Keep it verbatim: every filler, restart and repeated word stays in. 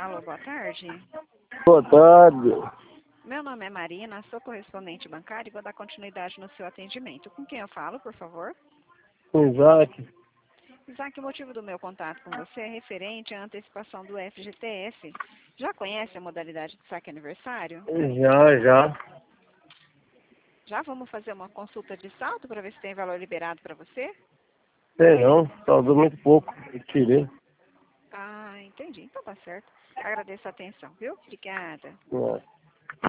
Alô, boa tarde. Boa tarde. Meu nome é Marina, sou correspondente bancária e vou dar continuidade no seu atendimento. Com quem eu falo, por favor? Isaac. Isaac, o motivo do meu contato com você é referente à antecipação do F G T S. Já conhece a modalidade de saque aniversário? Já, já. Já vamos fazer uma consulta de saldo para ver se tem valor liberado para você? Tem não, saldo muito pouco. Eu tirei. Ah, entendi. Então tá certo. Agradeço a atenção, viu? Obrigada. É.